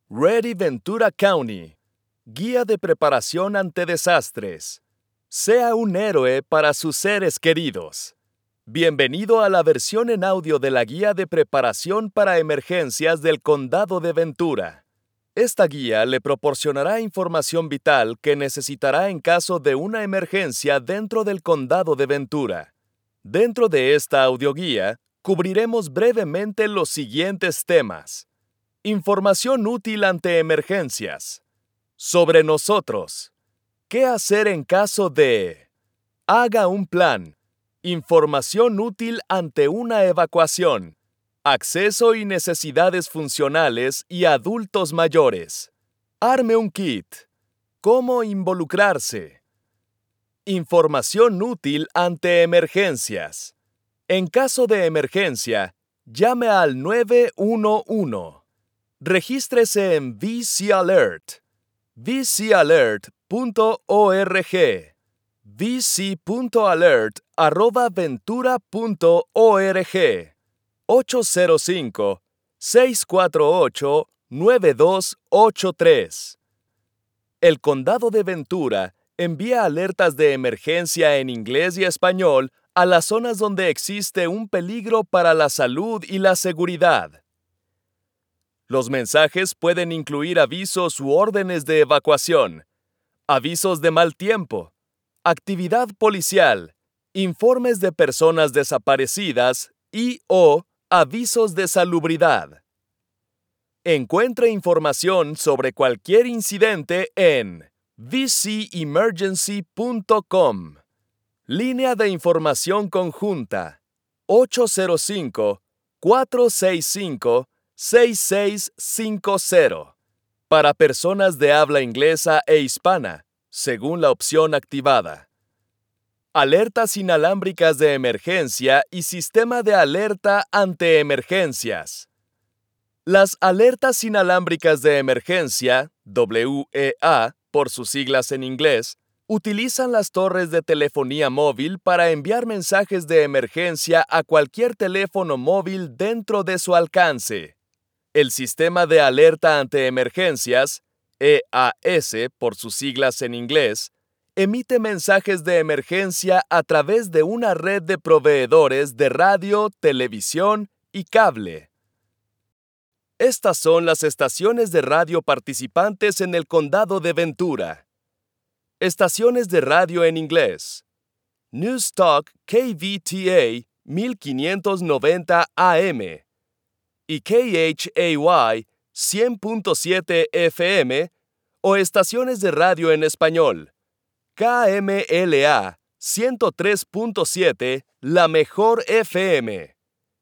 Ready Ventura County. Guía de preparación ante desastres. Sea un héroe para sus seres queridos. Bienvenido a la versión en audio de la Guía de Preparación para Emergencias del Condado de Ventura. Esta guía le proporcionará información vital que necesitará en caso de una emergencia dentro del Condado de Ventura. Dentro de esta audioguía, cubriremos brevemente los siguientes temas. Información útil ante emergencias. Sobre nosotros. ¿Qué hacer en caso de? Haga un plan. Información útil ante una evacuación. Acceso y necesidades funcionales y adultos mayores. Arme un kit. ¿Cómo involucrarse? Información útil ante emergencias. En caso de emergencia, llame al 911. Regístrese en VC Alert. vcalert.org. vc.alert@ventura.org. 805-648-9283. El Condado de Ventura envía alertas de emergencia en inglés y español a las zonas donde existe un peligro para la salud y la seguridad. Los mensajes pueden incluir avisos u órdenes de evacuación, avisos de mal tiempo, actividad policial, informes de personas desaparecidas y/o avisos de salubridad. Encuentre información sobre cualquier incidente en vcemergency.com. Línea de información conjunta 805-465-6650 para personas de habla inglesa e hispana, según la opción activada. Alertas inalámbricas de emergencia y sistema de alerta ante emergencias. Las alertas inalámbricas de emergencia, WEA, por sus siglas en inglés, utilizan las torres de telefonía móvil para enviar mensajes de emergencia a cualquier teléfono móvil dentro de su alcance. El sistema de alerta ante emergencias, EAS, por sus siglas en inglés, emite mensajes de emergencia a través de una red de proveedores de radio, televisión y cable. Estas son las estaciones de radio participantes en el Condado de Ventura. Estaciones de radio en inglés. News Talk KVTA 1590 AM y KHAY 100.7 FM o estaciones de radio en español. KMLA 103.7 La Mejor FM.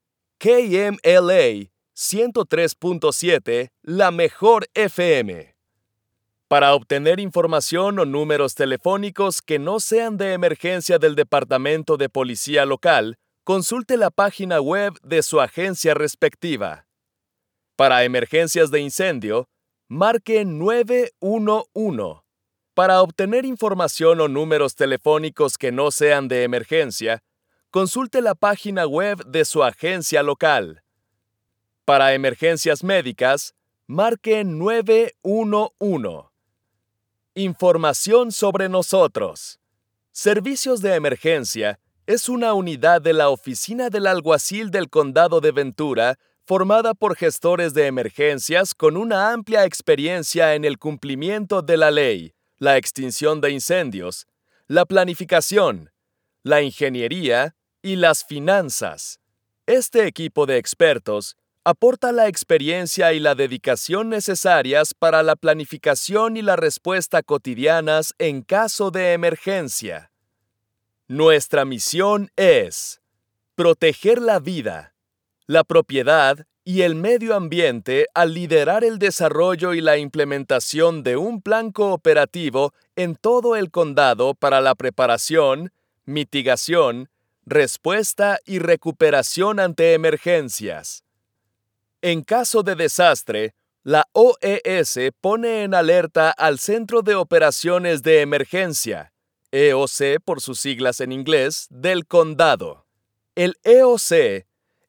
KMLA 103.7 La Mejor FM. Para obtener información o números telefónicos que no sean de emergencia del Departamento de Policía local, consulte la página web de su agencia respectiva. Para emergencias de incendio, marque 911. Para obtener información o números telefónicos que no sean de emergencia, consulte la página web de su agencia local. Para emergencias médicas, marque 911. Información sobre nosotros. Servicios de Emergencia es una unidad de la Oficina del Alguacil del Condado de Ventura formada por gestores de emergencias con una amplia experiencia en el cumplimiento de la ley, la extinción de incendios, la planificación, la ingeniería y las finanzas. Este equipo de expertos aporta la experiencia y la dedicación necesarias para la planificación y la respuesta cotidianas en caso de emergencia. Nuestra misión es proteger la vida, la propiedad y el medio ambiente al liderar el desarrollo y la implementación de un plan cooperativo en todo el condado para la preparación, mitigación, respuesta y recuperación ante emergencias. En caso de desastre, la OES pone en alerta al Centro de Operaciones de Emergencia, EOC por sus siglas en inglés, del condado. El EOC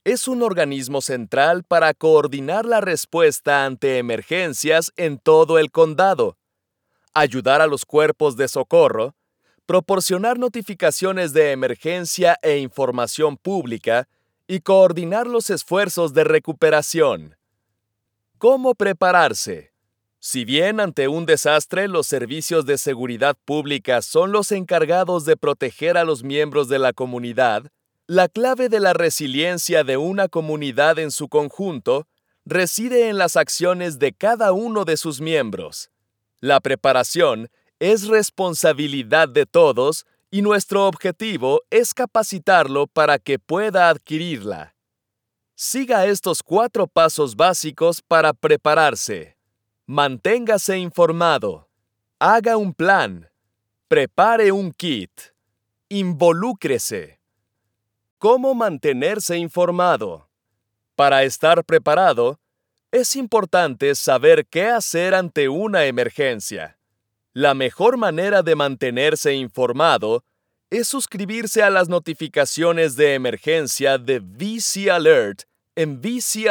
es un organismo central para coordinar la respuesta ante emergencias en todo el condado, ayudar a los cuerpos de socorro, proporcionar notificaciones de emergencia e información pública y coordinar los esfuerzos de recuperación. ¿Cómo prepararse? Si bien ante un desastre los servicios de seguridad pública son los encargados de proteger a los miembros de la comunidad, la clave de la resiliencia de una comunidad en su conjunto reside en las acciones de cada uno de sus miembros. La preparación es responsabilidad de todos y nuestro objetivo es capacitarlo para que pueda adquirirla. Siga estos 4 pasos básicos para prepararse. Manténgase informado. Haga un plan. Prepare un kit. Involúcrese. ¿Cómo mantenerse informado? Para estar preparado, es importante saber qué hacer ante una emergencia. La mejor manera de mantenerse informado es suscribirse a las notificaciones de emergencia de VC Alert en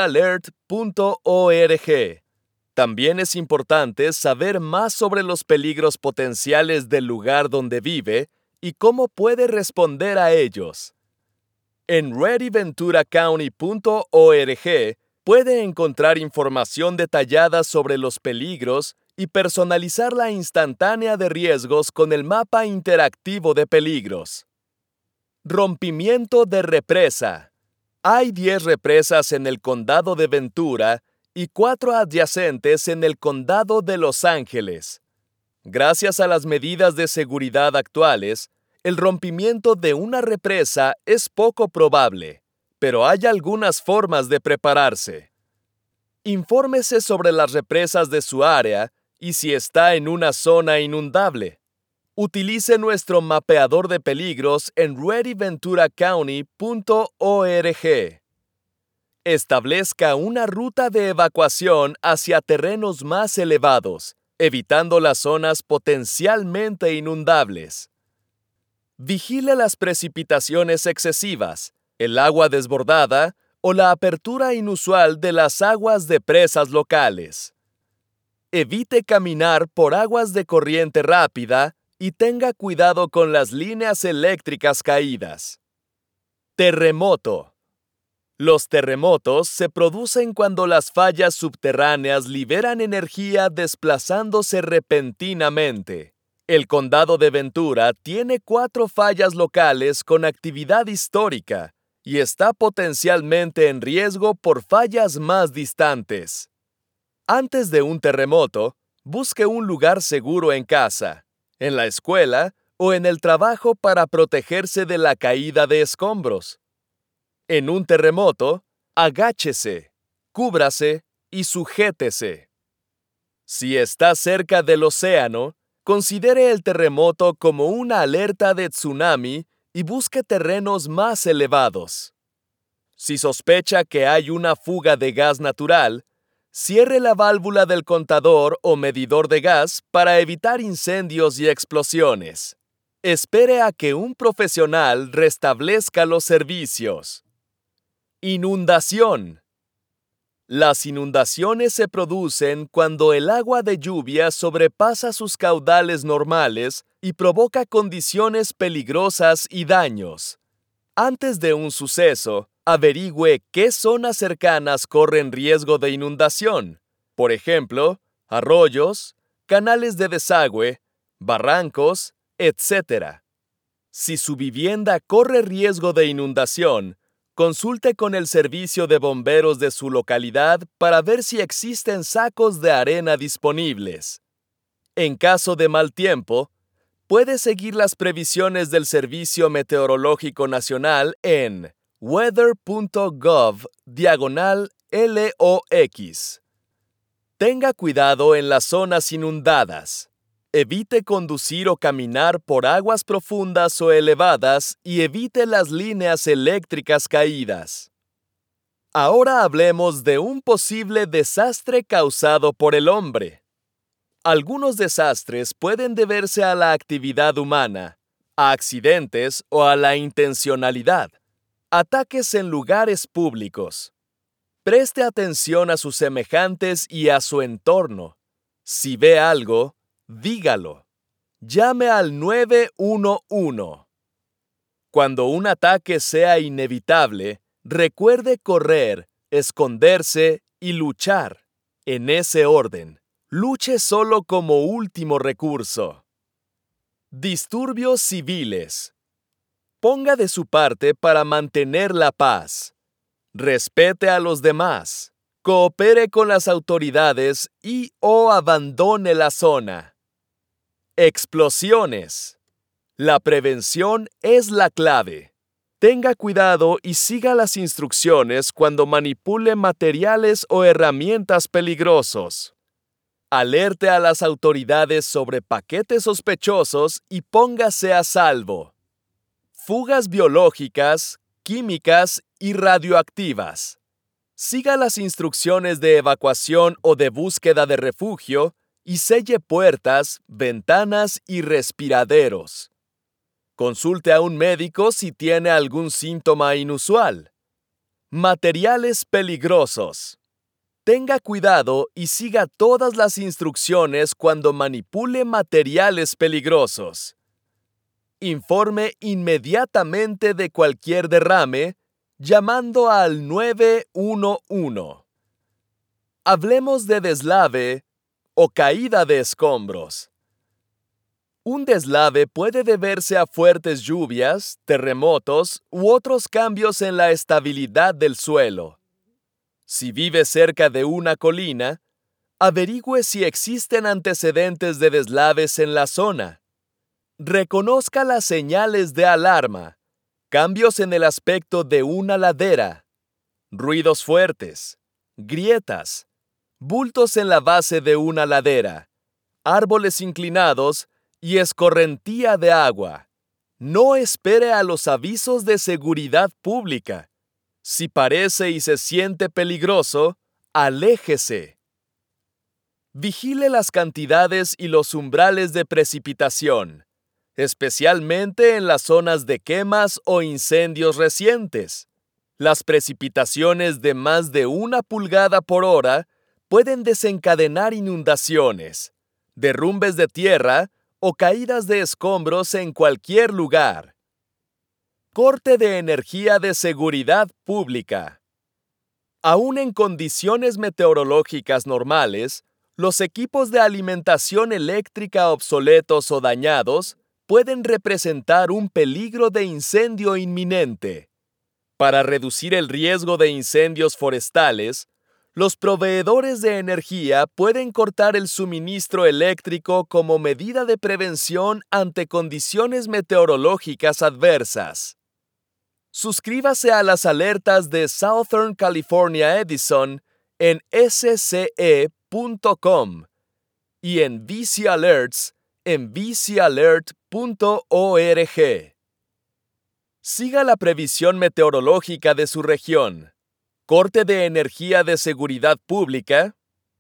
vcalert.org. También es importante saber más sobre los peligros potenciales del lugar donde vive y cómo puede responder a ellos. En readyventuracounty.org puede encontrar información detallada sobre los peligros y personalizar la instantánea de riesgos con el mapa interactivo de peligros. Rompimiento de represa. Hay 10 represas en el condado de Ventura y 4 adyacentes en el condado de Los Ángeles. Gracias a las medidas de seguridad actuales, el rompimiento de una represa es poco probable, pero hay algunas formas de prepararse. Infórmese sobre las represas de su área y si está en una zona inundable. Utilice nuestro mapeador de peligros en readyventuracounty.org. Establezca una ruta de evacuación hacia terrenos más elevados, evitando las zonas potencialmente inundables. Vigile las precipitaciones excesivas, el agua desbordada o la apertura inusual de las aguas de presas locales. Evite caminar por aguas de corriente rápida y tenga cuidado con las líneas eléctricas caídas. Terremoto. Los terremotos se producen cuando las fallas subterráneas liberan energía desplazándose repentinamente. El condado de Ventura tiene 4 fallas locales con actividad histórica y está potencialmente en riesgo por fallas más distantes. Antes de un terremoto, busque un lugar seguro en casa, en la escuela o en el trabajo para protegerse de la caída de escombros. En un terremoto, agáchese, cúbrase y sujétese. Si está cerca del océano, considere el terremoto como una alerta de tsunami y busque terrenos más elevados. Si sospecha que hay una fuga de gas natural, cierre la válvula del contador o medidor de gas para evitar incendios y explosiones. Espere a que un profesional restablezca los servicios. Inundación. Las inundaciones se producen cuando el agua de lluvia sobrepasa sus caudales normales y provoca condiciones peligrosas y daños. Antes de un suceso, averigüe qué zonas cercanas corren riesgo de inundación. Por ejemplo, arroyos, canales de desagüe, barrancos, etc. Si su vivienda corre riesgo de inundación, consulte con el servicio de bomberos de su localidad para ver si existen sacos de arena disponibles. En caso de mal tiempo, puede seguir las previsiones del Servicio Meteorológico Nacional en weather.gov/LOX. Tenga cuidado en las zonas inundadas. Evite conducir o caminar por aguas profundas o elevadas y evite las líneas eléctricas caídas. Ahora hablemos de un posible desastre causado por el hombre. Algunos desastres pueden deberse a la actividad humana, a accidentes o a la intencionalidad. Ataques en lugares públicos. Preste atención a sus semejantes y a su entorno. Si ve algo, dígalo. Llame al 911. Cuando un ataque sea inevitable, recuerde correr, esconderse y luchar. En ese orden, luche solo como último recurso. Disturbios civiles. Ponga de su parte para mantener la paz. Respete a los demás. Coopere con las autoridades y/o abandone la zona. Explosiones. La prevención es la clave. Tenga cuidado y siga las instrucciones cuando manipule materiales o herramientas peligrosos. Alerte a las autoridades sobre paquetes sospechosos y póngase a salvo. Fugas biológicas, químicas y radioactivas. Siga las instrucciones de evacuación o de búsqueda de refugio y selle puertas, ventanas y respiraderos. Consulte a un médico si tiene algún síntoma inusual. Materiales peligrosos. Tenga cuidado y siga todas las instrucciones cuando manipule materiales peligrosos. Informe inmediatamente de cualquier derrame llamando al 911. Hablemos de deslave o caída de escombros. Un deslave puede deberse a fuertes lluvias, terremotos u otros cambios en la estabilidad del suelo. Si vive cerca de una colina, averigüe si existen antecedentes de deslaves en la zona. Reconozca las señales de alarma, cambios en el aspecto de una ladera, ruidos fuertes, grietas, bultos en la base de una ladera, árboles inclinados y escorrentía de agua. No espere a los avisos de seguridad pública. Si parece y se siente peligroso, aléjese. Vigile las cantidades y los umbrales de precipitación, especialmente en las zonas de quemas o incendios recientes. Las precipitaciones de más de 1 pulgada por hora pueden desencadenar inundaciones, derrumbes de tierra o caídas de escombros en cualquier lugar. Corte de energía de seguridad pública. Aún en condiciones meteorológicas normales, los equipos de alimentación eléctrica obsoletos o dañados pueden representar un peligro de incendio inminente. Para reducir el riesgo de incendios forestales, los proveedores de energía pueden cortar el suministro eléctrico como medida de prevención ante condiciones meteorológicas adversas. Suscríbase a las alertas de Southern California Edison en sce.com y en VC Alerts en vcalert.org. Siga la previsión meteorológica de su región. Corte de energía de seguridad pública,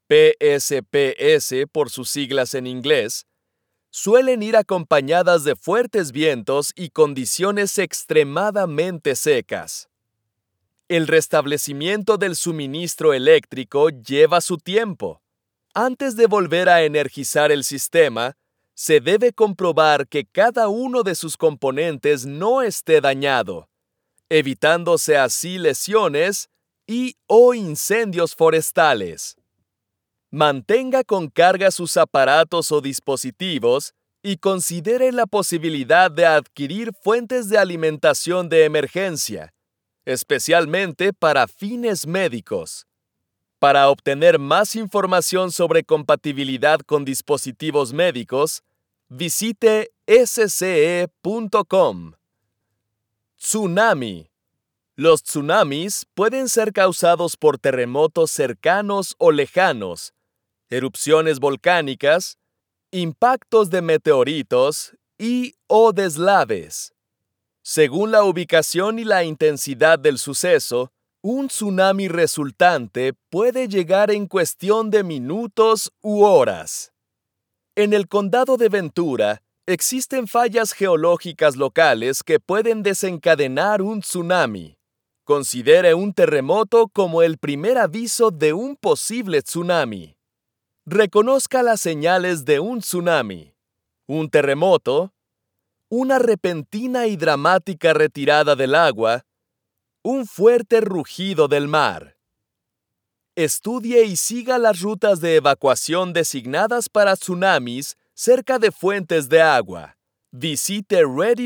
PSPS por sus siglas en inglés, suelen ir acompañadas de fuertes vientos y condiciones extremadamente secas. El restablecimiento del suministro eléctrico lleva su tiempo. Antes de volver a energizar el sistema, se debe comprobar que cada uno de sus componentes no esté dañado, evitándose así lesiones y/o incendios forestales. Mantenga con carga sus aparatos o dispositivos y considere la posibilidad de adquirir fuentes de alimentación de emergencia, especialmente para fines médicos. Para obtener más información sobre compatibilidad con dispositivos médicos, visite sce.com. Tsunami. Los tsunamis pueden ser causados por terremotos cercanos o lejanos, erupciones volcánicas, impactos de meteoritos y/o deslaves. Según la ubicación y la intensidad del suceso, un tsunami resultante puede llegar en cuestión de minutos u horas. En el condado de Ventura, existen fallas geológicas locales que pueden desencadenar un tsunami. Considere un terremoto como el primer aviso de un posible tsunami. Reconozca las señales de un tsunami. Un terremoto, una repentina y dramática retirada del agua, un fuerte rugido del mar. Estudie y siga las rutas de evacuación designadas para tsunamis cerca de fuentes de agua. Visite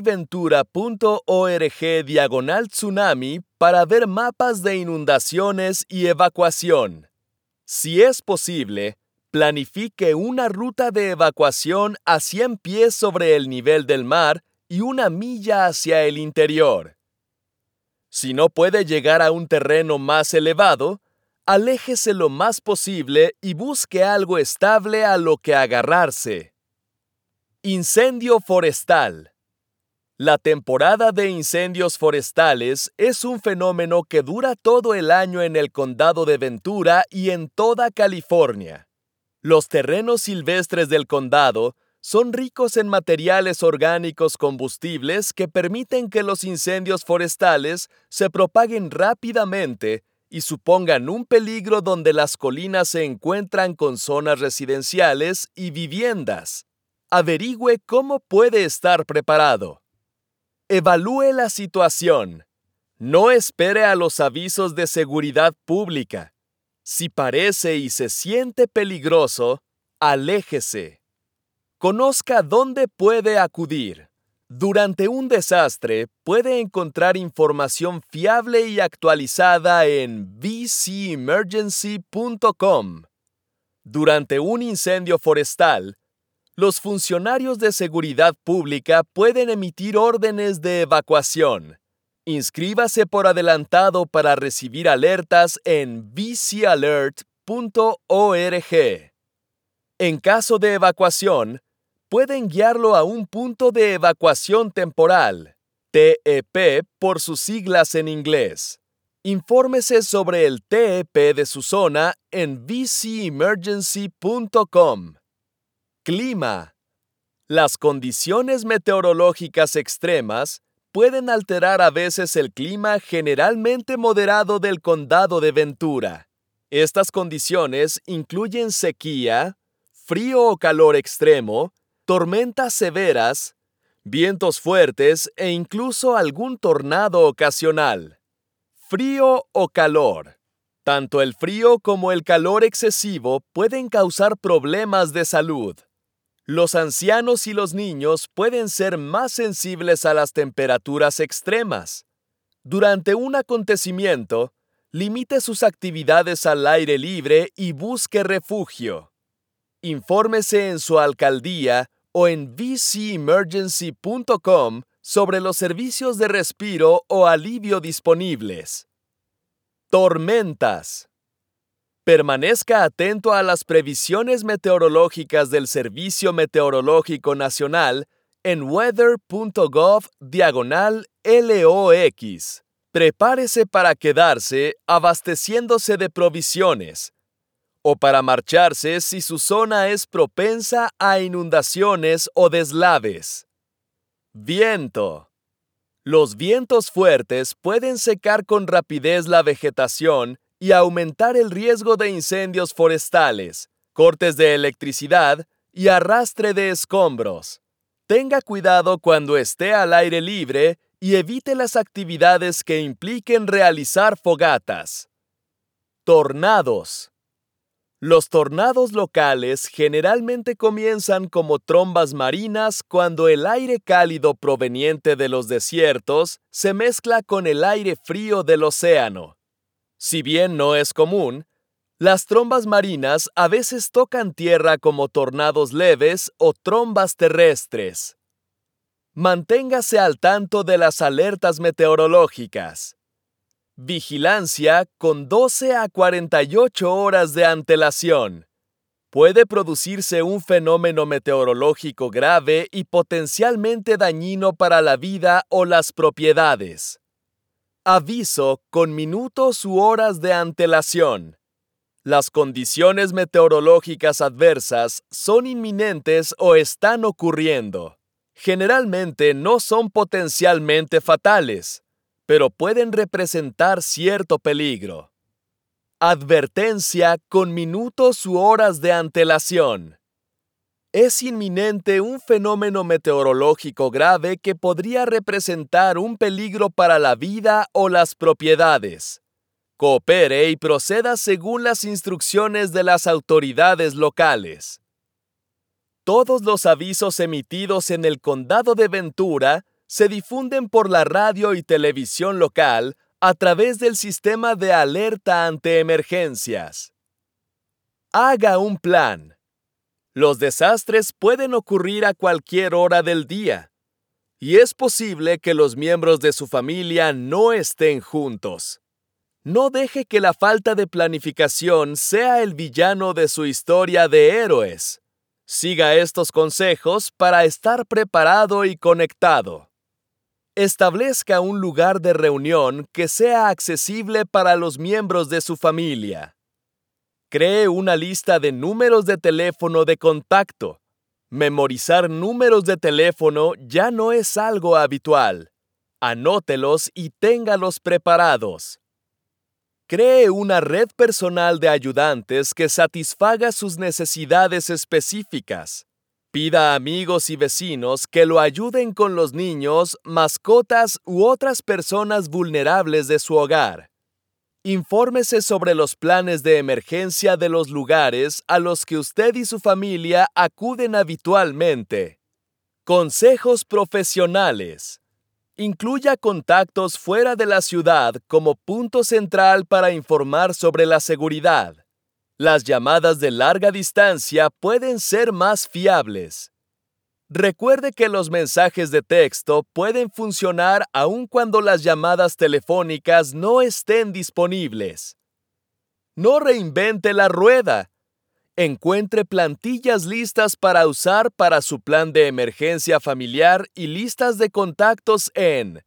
readyventura.org/tsunami para ver mapas de inundaciones y evacuación. Si es posible, planifique una ruta de evacuación a 100 pies sobre el nivel del mar y 1 milla hacia el interior. Si no puede llegar a un terreno más elevado, aléjese lo más posible y busque algo estable a lo que agarrarse. Incendio forestal. La temporada de incendios forestales es un fenómeno que dura todo el año en el condado de Ventura y en toda California. Los terrenos silvestres del condado son ricos en materiales orgánicos combustibles que permiten que los incendios forestales se propaguen rápidamente y supongan un peligro donde las colinas se encuentran con zonas residenciales y viviendas. Averigüe cómo puede estar preparado. Evalúe la situación. No espere a los avisos de seguridad pública. Si parece y se siente peligroso, aléjese. Conozca dónde puede acudir. Durante un desastre, puede encontrar información fiable y actualizada en vcemergency.com. Durante un incendio forestal, los funcionarios de seguridad pública pueden emitir órdenes de evacuación. Inscríbase por adelantado para recibir alertas en vcalert.org. En caso de evacuación, pueden guiarlo a un punto de evacuación temporal, TEP por sus siglas en inglés. Infórmese sobre el TEP de su zona en vcemergency.com. Clima. Las condiciones meteorológicas extremas pueden alterar a veces el clima generalmente moderado del condado de Ventura. Estas condiciones incluyen sequía, frío o calor extremo, tormentas severas, vientos fuertes e incluso algún tornado ocasional. Frío o calor. Tanto el frío como el calor excesivo pueden causar problemas de salud. Los ancianos y los niños pueden ser más sensibles a las temperaturas extremas. Durante un acontecimiento, limite sus actividades al aire libre y busque refugio. Infórmese en su alcaldía o en vcemergency.com sobre los servicios de respiro o alivio disponibles. Tormentas. Permanezca atento a las previsiones meteorológicas del Servicio Meteorológico Nacional en weather.gov/LOX. Prepárese para quedarse abasteciéndose de provisiones o para marcharse si su zona es propensa a inundaciones o deslaves. Viento. Los vientos fuertes pueden secar con rapidez la vegetación y aumentar el riesgo de incendios forestales, cortes de electricidad y arrastre de escombros. Tenga cuidado cuando esté al aire libre y evite las actividades que impliquen realizar fogatas. Tornados. Los tornados locales generalmente comienzan como trombas marinas cuando el aire cálido proveniente de los desiertos se mezcla con el aire frío del océano. Si bien no es común, las trombas marinas a veces tocan tierra como tornados leves o trombas terrestres. Manténgase al tanto de las alertas meteorológicas. Vigilancia con 12 a 48 horas de antelación. Puede producirse un fenómeno meteorológico grave y potencialmente dañino para la vida o las propiedades. Aviso con minutos u horas de antelación. Las condiciones meteorológicas adversas son inminentes o están ocurriendo. Generalmente no son potencialmente fatales, pero pueden representar cierto peligro. Advertencia con minutos u horas de antelación. Es inminente un fenómeno meteorológico grave que podría representar un peligro para la vida o las propiedades. Coopere y proceda según las instrucciones de las autoridades locales. Todos los avisos emitidos en el condado de Ventura se difunden por la radio y televisión local a través del sistema de alerta ante emergencias. Haga un plan. Los desastres pueden ocurrir a cualquier hora del día, y es posible que los miembros de su familia no estén juntos. No deje que la falta de planificación sea el villano de su historia de héroes. Siga estos consejos para estar preparado y conectado. Establezca un lugar de reunión que sea accesible para los miembros de su familia. Cree una lista de números de teléfono de contacto. Memorizar números de teléfono ya no es algo habitual. Anótelos y téngalos preparados. Cree una red personal de ayudantes que satisfaga sus necesidades específicas. Pida a amigos y vecinos que lo ayuden con los niños, mascotas u otras personas vulnerables de su hogar. Infórmese sobre los planes de emergencia de los lugares a los que usted y su familia acuden habitualmente. Consejos profesionales. Incluya contactos fuera de la ciudad como punto central para informar sobre la seguridad. Las llamadas de larga distancia pueden ser más fiables. Recuerde que los mensajes de texto pueden funcionar aun cuando las llamadas telefónicas no estén disponibles. No reinvente la rueda. Encuentre plantillas listas para usar para su plan de emergencia familiar y listas de contactos en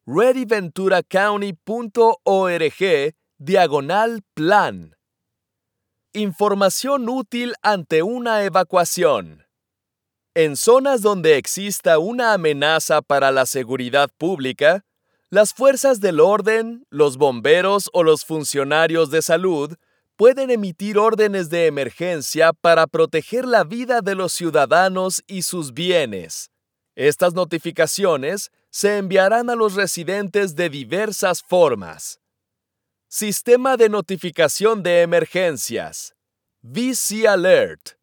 readyventuracounty.org/plan. Información útil ante una evacuación. En zonas donde exista una amenaza para la seguridad pública, las fuerzas del orden, los bomberos o los funcionarios de salud pueden emitir órdenes de emergencia para proteger la vida de los ciudadanos y sus bienes. Estas notificaciones se enviarán a los residentes de diversas formas. Sistema de notificación de emergencias. VC Alert.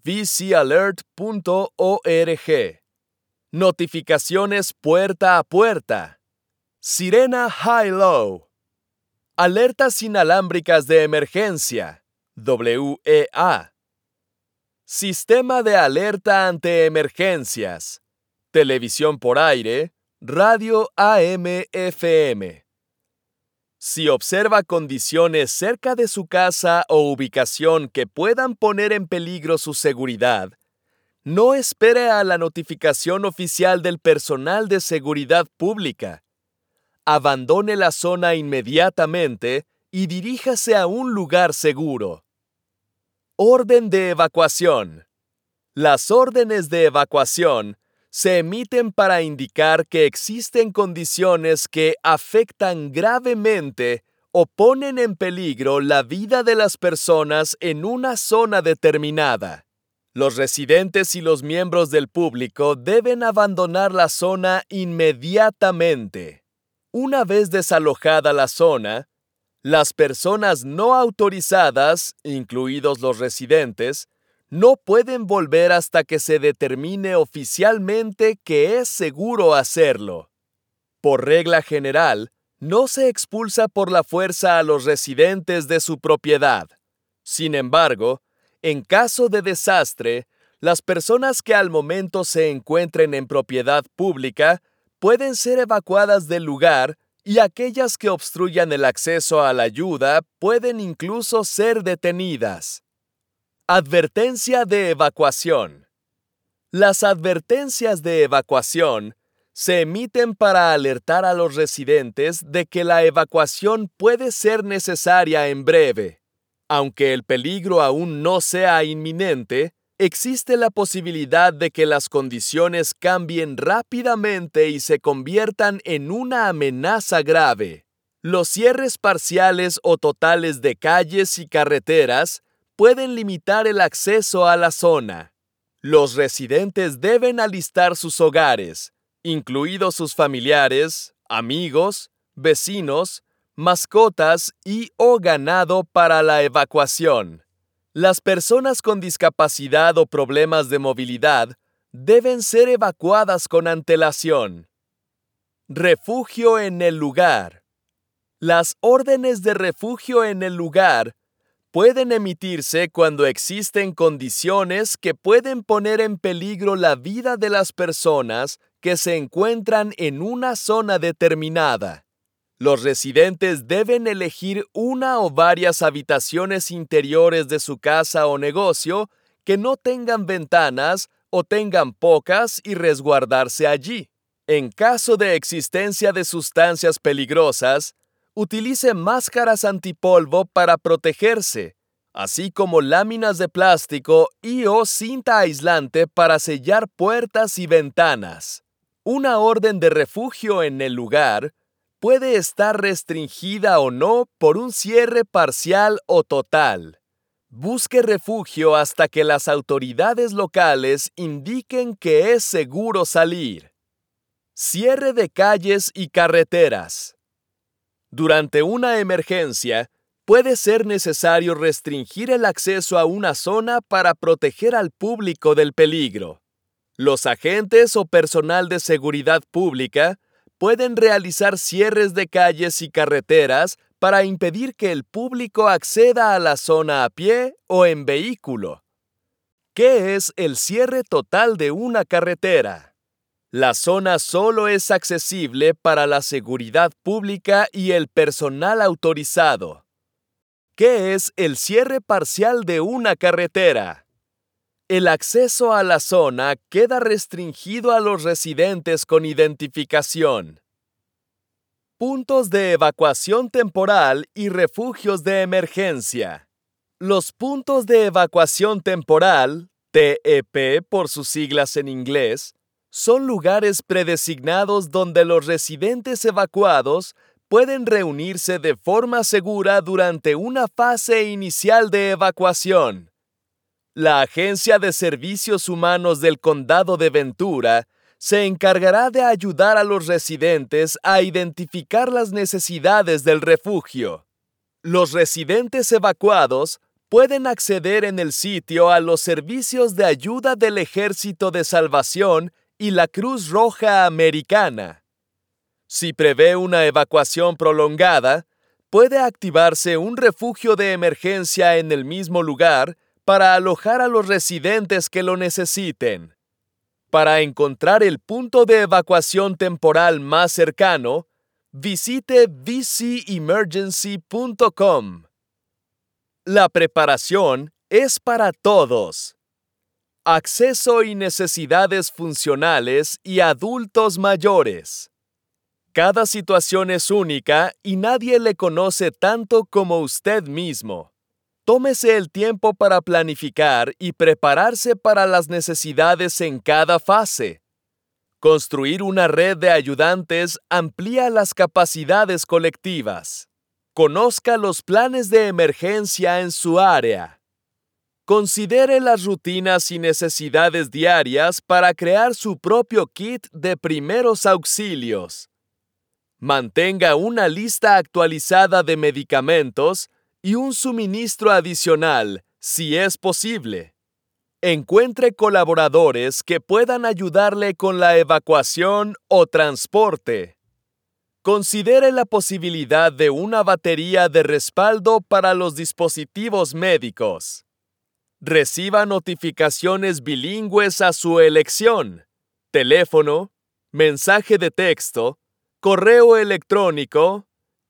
vcalert.org. Notificaciones puerta a puerta. Sirena High-Low. Alertas inalámbricas de emergencia. WEA. Sistema de alerta ante emergencias. Televisión por aire. Radio AM/FM. Si observa condiciones cerca de su casa o ubicación que puedan poner en peligro su seguridad, no espere a la notificación oficial del personal de seguridad pública. Abandone la zona inmediatamente y diríjase a un lugar seguro. Orden de evacuación. Las órdenes de evacuación se emiten para indicar que existen condiciones que afectan gravemente o ponen en peligro la vida de las personas en una zona determinada. Los residentes y los miembros del público deben abandonar la zona inmediatamente. Una vez desalojada la zona, las personas no autorizadas, incluidos los residentes, no pueden volver hasta que se determine oficialmente que es seguro hacerlo. Por regla general, no se expulsa por la fuerza a los residentes de su propiedad. Sin embargo, en caso de desastre, las personas que al momento se encuentren en propiedad pública pueden ser evacuadas del lugar y aquellas que obstruyan el acceso a la ayuda pueden incluso ser detenidas. Advertencia de evacuación. Las advertencias de evacuación se emiten para alertar a los residentes de que la evacuación puede ser necesaria en breve. Aunque el peligro aún no sea inminente, existe la posibilidad de que las condiciones cambien rápidamente y se conviertan en una amenaza grave. Los cierres parciales o totales de calles y carreteras pueden limitar el acceso a la zona. Los residentes deben alistar sus hogares, incluidos sus familiares, amigos, vecinos, mascotas y/o ganado para la evacuación. Las personas con discapacidad o problemas de movilidad deben ser evacuadas con antelación. Refugio en el lugar. Las órdenes de refugio en el lugar pueden emitirse cuando existen condiciones que pueden poner en peligro la vida de las personas que se encuentran en una zona determinada. Los residentes deben elegir una o varias habitaciones interiores de su casa o negocio que no tengan ventanas o tengan pocas y resguardarse allí. En caso de existencia de sustancias peligrosas, utilice máscaras antipolvo para protegerse, así como láminas de plástico y/o cinta aislante para sellar puertas y ventanas. Una orden de refugio en el lugar puede estar restringida o no por un cierre parcial o total. Busque refugio hasta que las autoridades locales indiquen que es seguro salir. Cierre de calles y carreteras. Durante una emergencia, puede ser necesario restringir el acceso a una zona para proteger al público del peligro. Los agentes o personal de seguridad pública pueden realizar cierres de calles y carreteras para impedir que el público acceda a la zona a pie o en vehículo. ¿Qué es el cierre total de una carretera? La zona solo es accesible para la seguridad pública y el personal autorizado. ¿Qué es el cierre parcial de una carretera? El acceso a la zona queda restringido a los residentes con identificación. Puntos de evacuación temporal y refugios de emergencia. Los puntos de evacuación temporal, TEP por sus siglas en inglés, son lugares predesignados donde los residentes evacuados pueden reunirse de forma segura durante una fase inicial de evacuación. La Agencia de Servicios Humanos del Condado de Ventura se encargará de ayudar a los residentes a identificar las necesidades del refugio. Los residentes evacuados pueden acceder en el sitio a los servicios de ayuda del Ejército de Salvación y la Cruz Roja Americana. Si prevé una evacuación prolongada, puede activarse un refugio de emergencia en el mismo lugar para alojar a los residentes que lo necesiten. Para encontrar el punto de evacuación temporal más cercano, visite vcemergency.com. La preparación es para todos. Acceso y necesidades funcionales y adultos mayores. Cada situación es única y nadie le conoce tanto como usted mismo. Tómese el tiempo para planificar y prepararse para las necesidades en cada fase. Construir una red de ayudantes amplía las capacidades colectivas. Conozca los planes de emergencia en su área. Considere las rutinas y necesidades diarias para crear su propio kit de primeros auxilios. Mantenga una lista actualizada de medicamentos y un suministro adicional, si es posible. Encuentre colaboradores que puedan ayudarle con la evacuación o transporte. Considere la posibilidad de una batería de respaldo para los dispositivos médicos. Reciba notificaciones bilingües a su elección: teléfono, mensaje de texto, correo electrónico,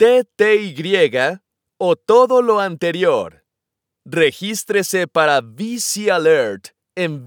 TTY o todo lo anterior. Regístrese para VC Alert en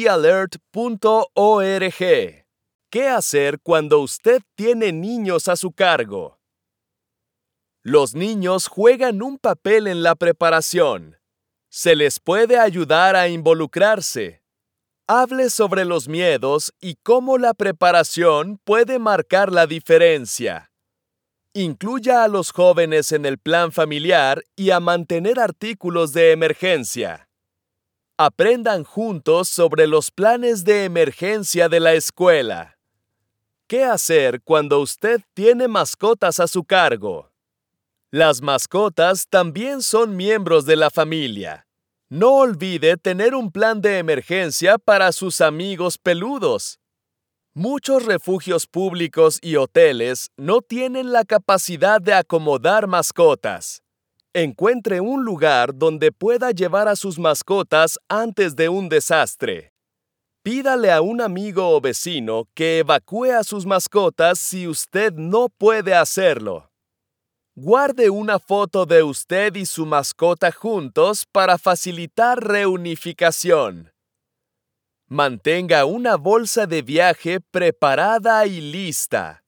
vcalert.org. ¿Qué hacer cuando usted tiene niños a su cargo? Los niños juegan un papel en la preparación. Se les puede ayudar a involucrarse. Hable sobre los miedos y cómo la preparación puede marcar la diferencia. Incluya a los jóvenes en el plan familiar y a mantener artículos de emergencia. Aprendan juntos sobre los planes de emergencia de la escuela. ¿Qué hacer cuando usted tiene mascotas a su cargo? Las mascotas también son miembros de la familia. No olvide tener un plan de emergencia para sus amigos peludos. Muchos refugios públicos y hoteles no tienen la capacidad de acomodar mascotas. Encuentre un lugar donde pueda llevar a sus mascotas antes de un desastre. Pídale a un amigo o vecino que evacúe a sus mascotas si usted no puede hacerlo. Guarde una foto de usted y su mascota juntos para facilitar reunificación. Mantenga una bolsa de viaje preparada y lista.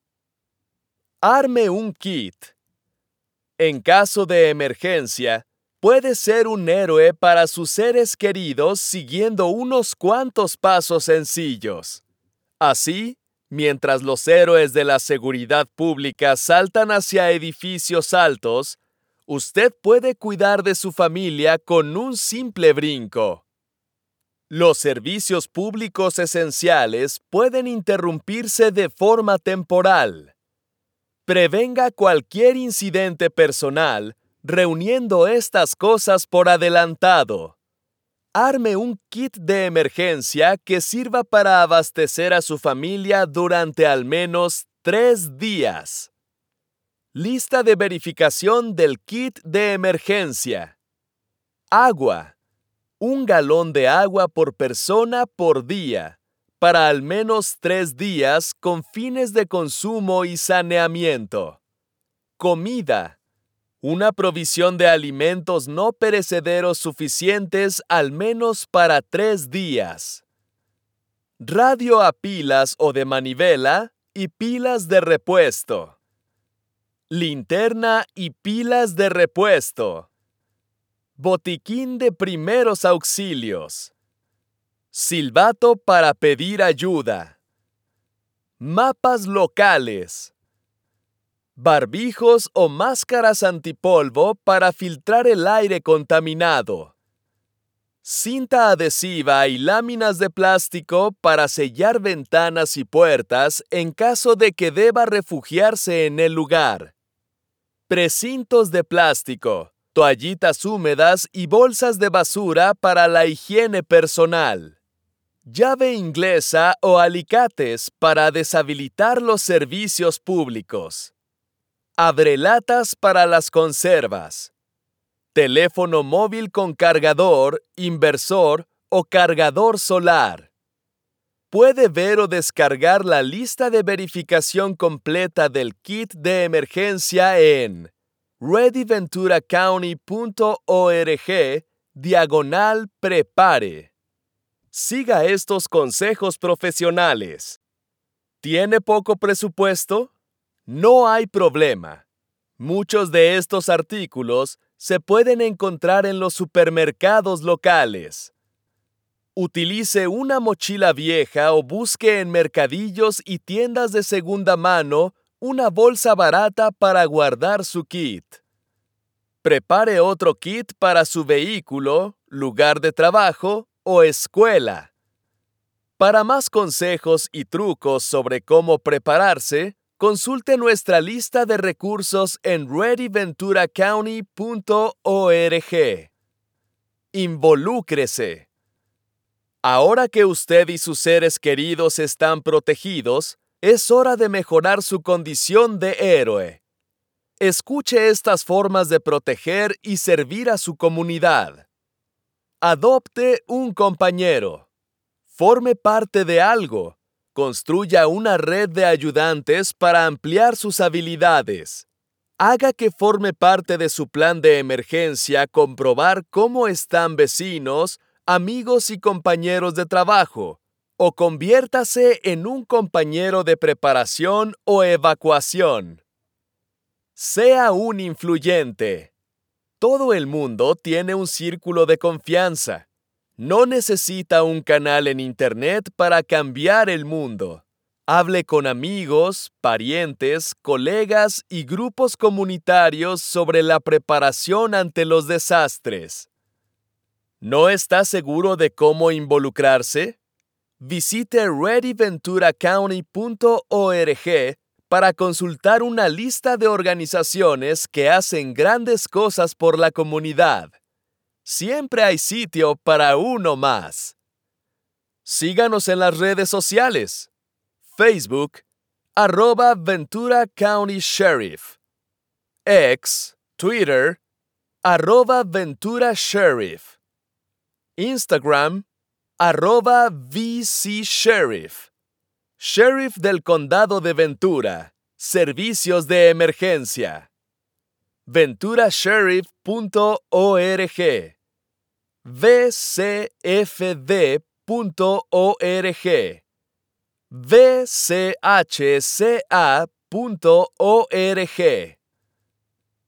Arme un kit. En caso de emergencia, puede ser un héroe para sus seres queridos siguiendo unos cuantos pasos sencillos. Así, mientras los héroes de la seguridad pública saltan hacia edificios altos, usted puede cuidar de su familia con un simple brinco. Los servicios públicos esenciales pueden interrumpirse de forma temporal. Prevenga cualquier incidente personal reuniendo estas cosas por adelantado. Arme un kit de emergencia que sirva para abastecer a su familia durante al menos 3 días. Lista de verificación del kit de emergencia. Agua. 1 galón de agua por persona por día, para al menos 3 días con fines de consumo y saneamiento. Comida. Una provisión de alimentos no perecederos suficientes al menos para 3 días. Radio a pilas o de manivela y pilas de repuesto. Linterna y pilas de repuesto. Botiquín de primeros auxilios. Silbato para pedir ayuda. Mapas locales. Barbijos o máscaras antipolvo para filtrar el aire contaminado. Cinta adhesiva y láminas de plástico para sellar ventanas y puertas en caso de que deba refugiarse en el lugar. Precintos de plástico, toallitas húmedas y bolsas de basura para la higiene personal. Llave inglesa o alicates para deshabilitar los servicios públicos. Abrelatas para las conservas. Teléfono móvil con cargador, inversor o cargador solar. Puede ver o descargar la lista de verificación completa del kit de emergencia en readyventuracounty.org/prepare. Siga estos consejos profesionales. ¿Tiene poco presupuesto? No hay problema. Muchos de estos artículos se pueden encontrar en los supermercados locales. Utilice una mochila vieja o busque en mercadillos y tiendas de segunda mano una bolsa barata para guardar su kit. Prepare otro kit para su vehículo, lugar de trabajo o escuela. Para más consejos y trucos sobre cómo prepararse, consulte nuestra lista de recursos en readyventuracounty.org. Involúcrese. Ahora que usted y sus seres queridos están protegidos, es hora de mejorar su condición de héroe. Escuche estas formas de proteger y servir a su comunidad. Adopte un compañero. Forme parte de algo. Construya una red de ayudantes para ampliar sus habilidades. Haga que forme parte de su plan de emergencia comprobar cómo están vecinos, amigos y compañeros de trabajo, o conviértase en un compañero de preparación o evacuación. Sea un influyente. todo el mundo tiene un círculo de confianza. No necesita un canal en Internet para cambiar el mundo. Hable con amigos, parientes, colegas y grupos comunitarios sobre la preparación ante los desastres. ¿No está seguro de cómo involucrarse? Visite readyventuracounty.org para consultar una lista de organizaciones que hacen grandes cosas por la comunidad. Siempre hay sitio para uno más. Síganos en las redes sociales. Facebook, @Ventura County Sheriff. X, Twitter, @Ventura Sheriff. Instagram, @VC Sheriff. Sheriff del Condado de Ventura. Servicios de emergencia. venturasheriff.org. vcfd.org. vchca.org.